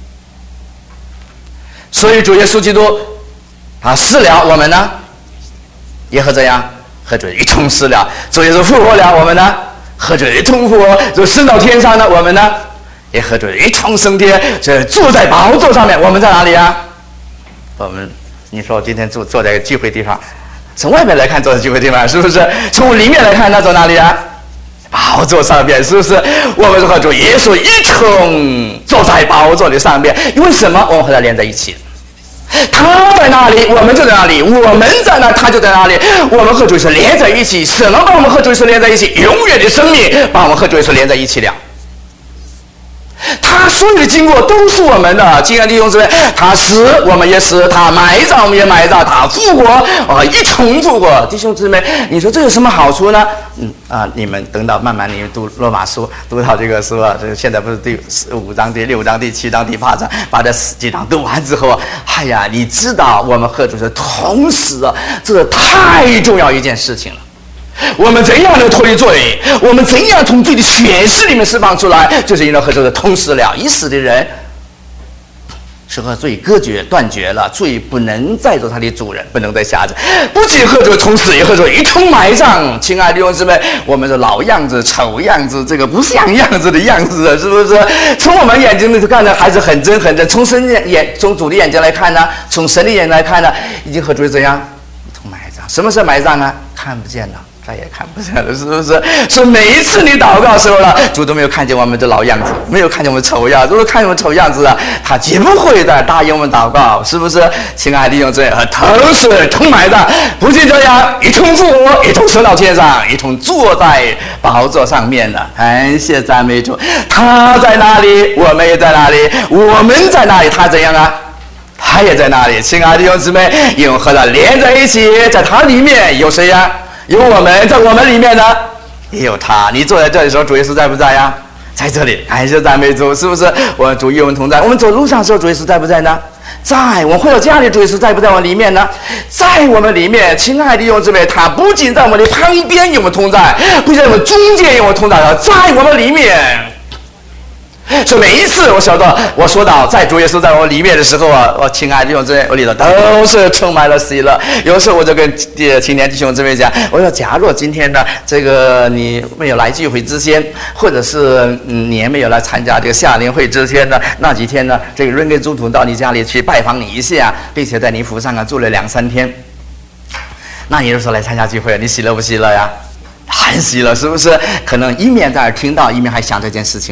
所以主耶稣基督他死了，我们呢也和这样和主一同死了。主耶稣复活了，我们呢和主一同复活，就升到天上呢，我们呢也和主一同升天，这坐在宝座上面。我们在哪里啊？我们你说今天坐在聚会地方，从外面来看坐在聚会地方，是不是？从里面来看那坐哪里啊？宝座上面，是不是？我们是和主耶稣一同坐在宝座的上面。因为什么？我们和他连在一起。他在哪里，我们就在哪里；我们在哪，他就在哪里。我们和主耶稣连在一起。什么把我们和主耶稣连在一起？永远的生命把我们和主耶稣连在一起了。他所有的经过都是我们的。亲爱的弟兄姊妹，他死我们也死，他埋葬我们也埋葬，他复活一同复活。弟兄姊妹，你说这有什么好处呢？你们等到慢慢你们读罗马书，读到这个书啊，这现在不是第5章、第6章、第7章、第8章，把这几章读完之后，哎呀，你知道我们和主是同时啊，这太重要一件事情了。我们怎样能脱离罪？我们怎样从罪的权势里面释放出来？就是因为和这个同时了，已死的人是和罪隔绝断绝了，罪不能再做他的主人，不能再辖制。不仅和这同时，也和这一同埋葬。亲爱的弟兄姊妹，我们的老样子、丑样子，这个不像样子的样子，是不是？从我们眼睛里头看呢，还是很真很真；从从主的眼睛来看呢，从神的眼睛来看呢，已经和主怎样一同埋葬。什么是埋葬啊？看不见了。再也看不见了，是不是？所以每一次你祷告的时候呢，主都没有看见我们的老样子，没有看见我们丑样子。如果看见我们丑样子啊，他绝不会的答应我们祷告，是不是？亲爱的弟兄姊妹，同时同埋葬，不仅这样，一同复活，一同升到天上，一同坐在宝座上面了。感谢赞美主，他在哪里，我们也在哪里；我们在哪里，他怎样啊？他也在哪里。亲爱的弟兄姊妹，因为和他连在一起，在他里面有谁呀？有我们，在我们里面呢也有他。你坐在这里的时候，主耶稣在不在呀？在这里。感谢赞美主，是不是？我主与我们同在。我们走路上的时候，主耶稣在不在呢？在。我们回到家里，主耶稣在不在我们里面呢？在我们里面。亲爱的弟兄姊妹，他不仅在我们的旁边与我们同在，不仅在我们中间与我们同在，在我们里面。所以每一次我说到在主耶稣在我里面的时候啊，我亲爱的弟兄姊妹，我里头都是充满了喜乐。有时候我就跟青年弟兄姊妹讲，我说假若今天呢，这个你没有来聚会之前，或者是你也没有来参加这个夏令会之前呢，那几天呢，这个润根总统到你家里去拜访你一下，并且在你府上住了2-3天，那你就说来参加聚会，你喜乐不喜乐呀？很喜乐，是不是？可能一面在那听到，一面还想这件事情了。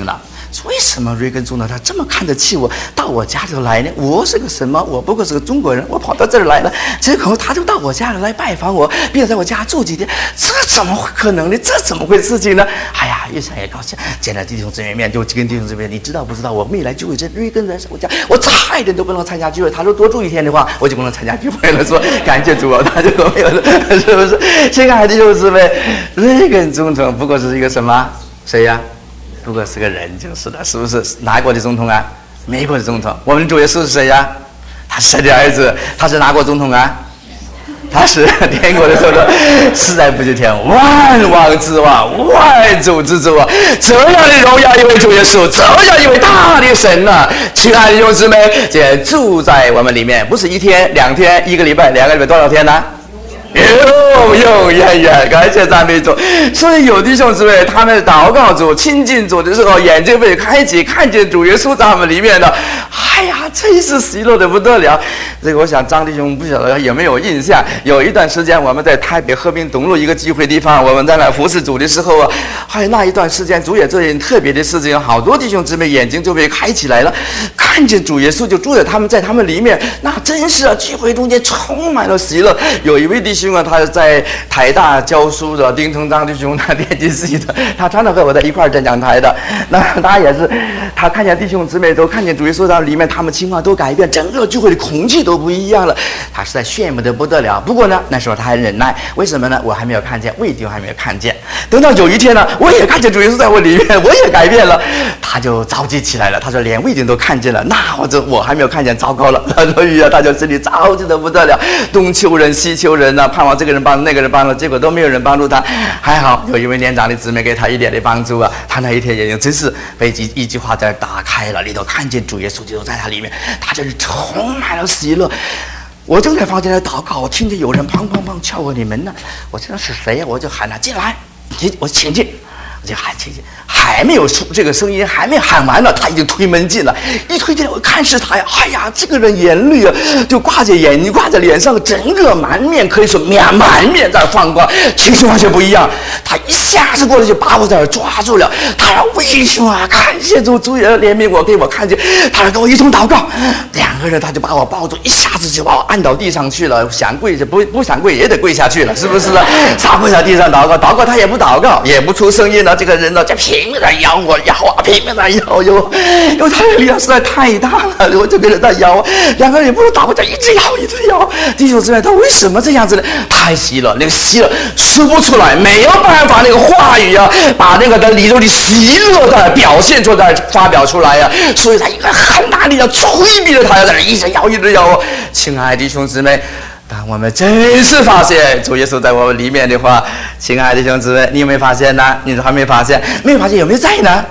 为什么瑞根总统他这么看得起我，到我家里头来呢？我是个什么？我不过是个中国人，我跑到这儿来了，结果他就到我家里来拜访我，并且在我家住几天，这怎么可能呢？这怎么会事情呢？哎呀，越想越高兴，见了弟兄姊妹面就跟弟兄姊妹，你知道不知道？我没来聚会，这瑞根人是我家，我差一点都不能参加聚会。他说多住一天的话，我就不能参加聚会了。说感谢主啊，他就没有了，是不是？亲爱的弟兄姊妹，瑞根总统不过是一个什么？谁呀？不过是个人就是了，是不是？哪国的总统啊？美国的总统。我们的主耶稣是谁呀？他是神的儿子。他是哪国总统啊？他是天国的总统。实在不知天，万王之王，万主之主啊！这样的荣耀一位主耶稣，这样一位大的神啊！亲爱的弟兄姊妹，这住在我们里面，不是一天、2天、1个礼拜、2个礼拜，多少天呢？永远，感谢赞美主。所以有弟兄姊妹，他们祷告主、亲近主的时候，眼睛被开启，看见主耶稣在他们里面的，哎呀，真是喜乐的不得了。这个我想张弟兄不晓得有没有印象，有一段时间我们在台北和平东路一个聚会地方，我们在那服侍主的时候啊，哎，那一段时间主也做一件特别的事情，好多弟兄姊妹眼睛就被开起来了，看见主耶稣就住在他们里面，那真是啊，聚会中间充满了喜乐。有一位弟兄啊，他是在台大教书的，丁成章弟兄，他电机系的，他常常和我在一块儿站讲台的。那他也是，他看见弟兄姊妹都看见主耶稣在里面，他们情况都改变，整个聚会的空气都不一样了。他实在羡慕的不得了。不过呢，那时候他还忍耐，为什么呢？我还没有看见，魏弟兄还没有看见。等到有一天呢，我也看见主耶稣在我里面，我也改变了，他就着急起来了。他说连魏弟兄都看见了，那我还没有看见，糟糕了。所以啊，他就心里着急的不得了，东求人西求人啊，盼望这个人帮助那个人帮助，结果都没有人帮助他。还好有一位年长的姊妹给他一点的帮助啊，他那一天眼睛真是被一句话在打开了，里头看见主耶稣就在他里面，他就是充满了喜乐。我正在房间里祷告，我听见有人砰砰砰敲我的门呢，我知道是谁呀，我就喊他进来，我请进，我就喊请进，还没有这个声音还没喊完呢，他已经推门进了，一推进来我看是他呀，哎呀，这个人眼泪啊就挂在眼睛挂在脸上，整个满面可以说满面在放光，情绪完全不一样。他一下子过来就把我在这抓住了，他说为什么感谢主也怜悯我，给我看见，他说跟我一同祷告，两个人他就把我抱住，一下子就把我按到地上去了，想跪下不想跪也得跪下去了，是不是呢？他跪在地上祷告他也不祷告，也不出声音了，这个人呢就拼命的摇我摇啊，拼命的摇，因为他的力量实在太大了，我就跟着他摇，两个人也不能祷告，就一直摇。弟兄姊妹，他为什么这样子呢？太喜乐，那个喜乐说不出来，没有办法那个话语啊，把那个的里头的喜乐的表现出来，发表出来啊，所以他一个很大力量催逼着他在那一直摇。亲爱的弟兄姊妹，当我们真是发现主耶稣在我们里面的话，亲爱的弟兄姊妹，你有没有发现呢？你还没发现？没有发现有没有在呢？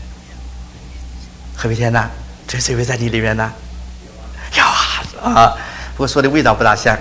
何必天呢？这谁会在你里面呢？有啊，不过说的味道不大像。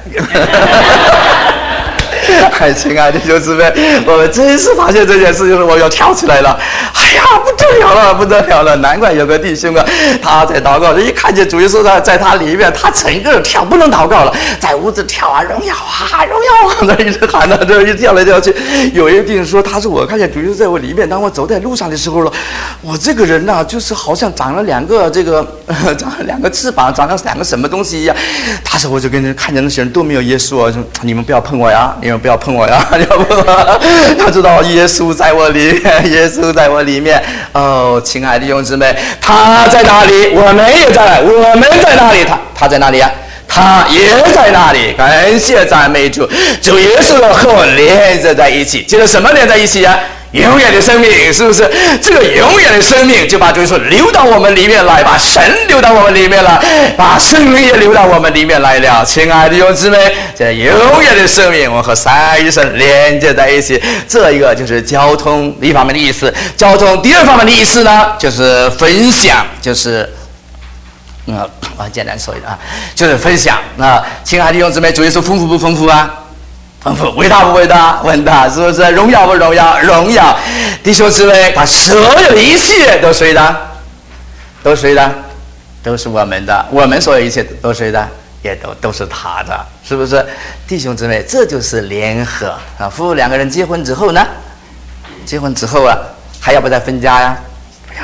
哎，亲爱的弟兄姊妹，我们真是发现这件事情，我要跳起来了。哎呀，不得了了！难怪有个弟兄啊，他在祷告，一看见主耶稣在他里面，他整个跳不能祷告了，在屋子跳啊，荣耀啊，那一直喊到这，一跳来跳去。有一个弟兄说，他说我看见主耶稣在我里面，当我走在路上的时候了，我这个人呐，就是好像长了两个翅膀，长了2个什么东西一样。他说我就跟着看见那些人都没有耶稣啊，说你们不要碰我呀，你们不要碰我呀！他知道耶稣在我里面，耶稣在我里面。哦，亲爱的弟兄姊妹，他在哪里，我们也在；我们在哪里，他在哪里呀？他也在那里。感谢赞美主，主耶稣和我连着在一起。接着什么连在一起呀？永远的生命，是不是？这个永远的生命就把主耶稣流到我们里面来，把神流到我们里面来，把圣灵也流到我们里面来了。亲爱的弟兄姊妹，这永远的生命，我和三一神连接在一起。这一个就是交通一方面的意思。交通第二方面的意思呢，就是分享，就是我简单说一下啊，就是分享。亲爱的弟兄姊妹，主耶稣丰富不丰富啊？丰富。伟大不伟大？伟大，是不是？荣耀不荣耀？荣耀。弟兄姊妹，把所有的一切都谁的？都谁的？都是我们的。我们所有一切都谁的？也都是他的，是不是？弟兄姊妹，这就是联合啊！夫妇2个人结婚之后呢？结婚之后啊，还要不再分家呀？不要了。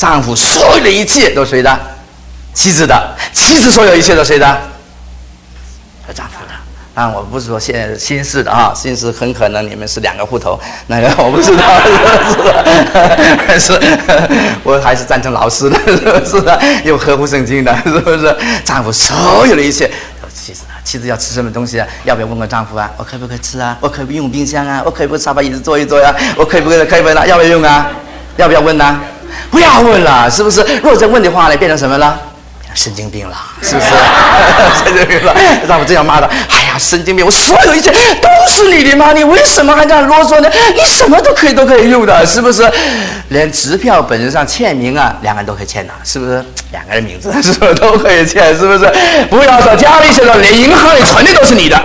丈夫所有的一切都谁的？妻子的。妻子所有一切都谁的？丈夫的。当然我不是说现在是新式的啊，新式很可能你们是2个户头，那个我不知道，是我还是赞成老师的，是不是？又合乎圣经的，是不是？丈夫所有的一切都是妻子的。妻子要吃什么东西啊？要不要问问丈夫啊？我可不可以吃啊？我可不可以用冰箱啊？我可不可以沙发椅子坐一坐呀？我可不可以呢？要不要用啊？要不要问呢？不要问了，是不是？如果再问的话呢，变成什么了？神经病了，是不是？神经病了，丈夫这样骂的，哎呀，神经病！我所有一切都是你的吗？你为什么还这样啰嗦呢？你什么都可以用的，是不是？连支票本质上签名啊，2个人都可以签的，是不是？2个人名字是不是都可以签？是不是？不要说家里现在连银行里存的都是你的。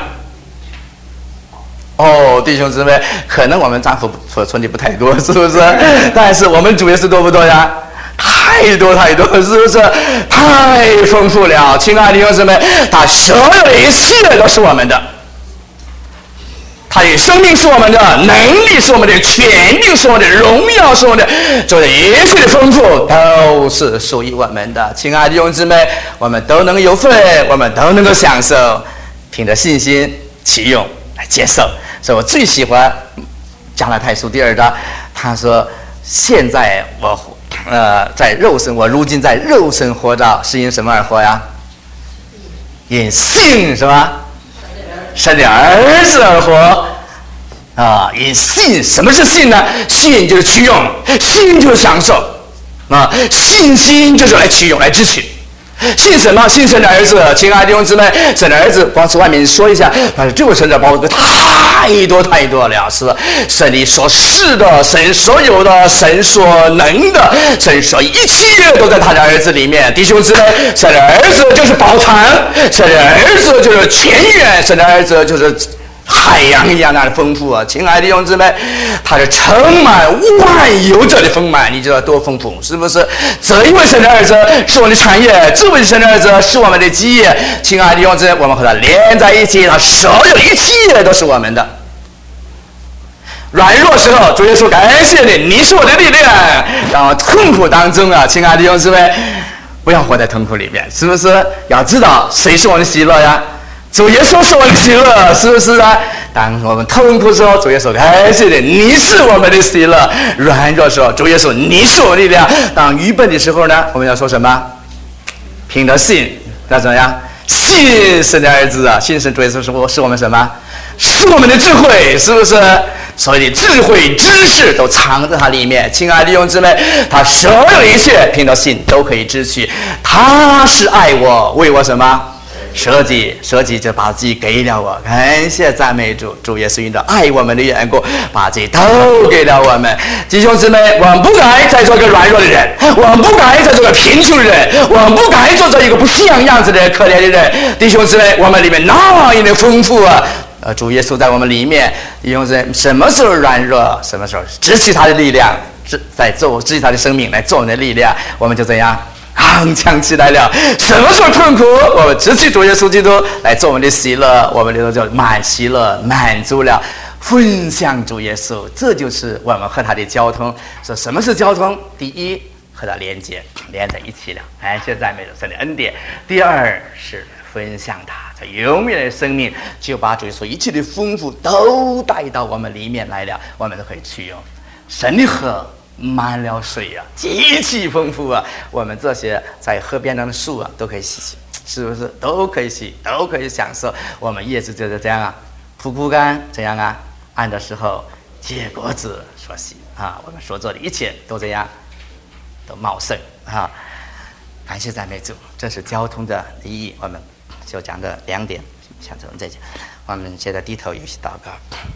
哦，弟兄姊妹，可能我们丈夫所存的不太多，是不是？但是我们主耶稣多不多呀？太多，是不是？太丰富了，亲爱的弟兄姊妹，他所有的一切都是我们的，他的生命是我们的，能力是我们的，权柄是我们的，荣耀是我们的，所有的一切的丰富都是属于我们的。亲爱的弟兄姊妹，我们都能有份，我们都能够享受，凭着信心启用来接受。所以我最喜欢加拉太书第2章，他说：“现在我在肉身，我如今在肉身活着，是因什么而活呀？因信什么？神的儿子而活啊！因信，什么是信呢？信就是取用，信就是享受啊！信心就是来取用，来支取。信什么？信神的儿子。亲爱的弟兄姊妹，神的儿子光是外面说一下，但是这个神的包括太多了，是神你所是的，神所有的，神所能的，神所一切都在他的儿子里面。弟兄姊妹，神的儿子就是宝藏，神的儿子就是泉源，神的儿子就是海洋一样那样的丰富啊！亲爱的弟兄姊妹，它是充满万有者的丰满，你知道多丰富，是不是？这一位神的儿子是我们的产业，这位神的儿子是我们的基业。亲爱的弟兄姊妹，我们和他连在一起，他所有一切都是我们的。软弱时候，主耶稣感谢你，你是我的力量。然后痛苦当中啊，亲爱的弟兄姊妹，不要活在痛苦里面，是不是？要知道谁是我们的喜乐呀？主耶稣是我们的喜乐，是不是啊？当我们痛苦的时候，主耶稣感谢你，你是我们的喜乐。软弱的时候，主耶稣你是我们的力量。当愚笨的时候呢，我们要说什么？凭着信，那怎么样？信神的儿子啊，信神主耶稣是我们什么？是我们的智慧，是不是？所有的智慧知识都藏在他里面。亲爱的弟兄姊妹，他所有一切凭着信都可以支取。他是爱我，为我什么？舍己就把自己给了我。感谢赞美主，主耶稣因着爱我们的缘故，把自己都给了我们。弟兄姊妹，我们不该再做个软弱的人，我们不该再做个贫穷的人，我们不该做这一个不像样子的可怜的人。弟兄姊妹，我们里面那样的丰富啊！主耶稣在我们里面，弟兄姊妹，什么时候软弱，什么时候支取他的力量，支取他的生命来做我们的力量，我们就怎样刚强起来了。什么时候痛苦，我们支取主耶稣基督来做我们的喜乐，我们里头就满喜乐，满足了，分享主耶稣。这就是我们和他的交通。说什么是交通？第一，和他连在一起了，感谢赞美神的恩典。第二是分享他永远的生命，就把主耶稣一切的丰富都带到我们里面来了，我们都可以去用。神的河满了水啊，极其丰富啊！我们这些在河边上的树啊，都可以洗，是不是？都可以洗，都可以享受。我们叶子就是这样啊，枯干怎样啊？按的时候结果子所喜啊！我们所做的一切都这样，都茂盛啊！感谢赞美主，这是交通的意义。我们就讲的2点，下次我们再讲。我们现在低头有些祷告。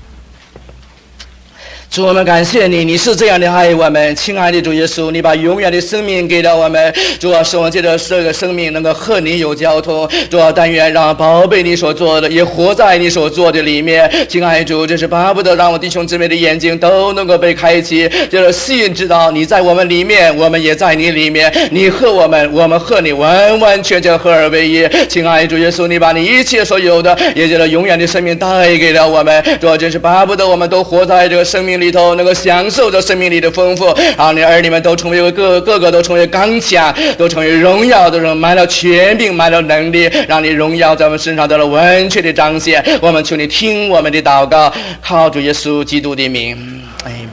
主，我们感谢你，你是这样的爱我们，亲爱的主耶稣，你把永远的生命给了我们。主啊，使我们借着这个生命能够和你有交通。主啊，但愿让宝贝你所做的也活在你所做的里面。亲爱的主，真是巴不得让我弟兄姊妹的眼睛都能够被开启，就是信知道你在我们里面，我们也在你里面，你和我们，我们和你完完全全合而为一。亲爱的主耶稣，你把你一切所有的，也就是永远的生命带给了我们。主啊，真是巴不得我们都活在这个生命里头能够享受着生命里的丰富，让你儿女们都成为个个都成为刚强，都成为荣耀的人，满了权柄，满了能力，让你荣耀在我们身上得了完全的彰显。我们求你听我们的祷告，靠主耶稣基督的名，阿们。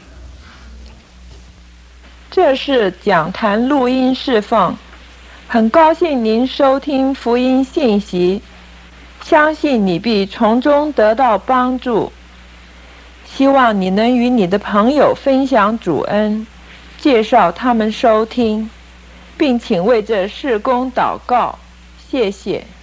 这是讲坛录音释放，很高兴您收听福音信息，相信你必从中得到帮助。希望你能与你的朋友分享主恩，介绍他们收听，并请为这事工祷告。谢谢。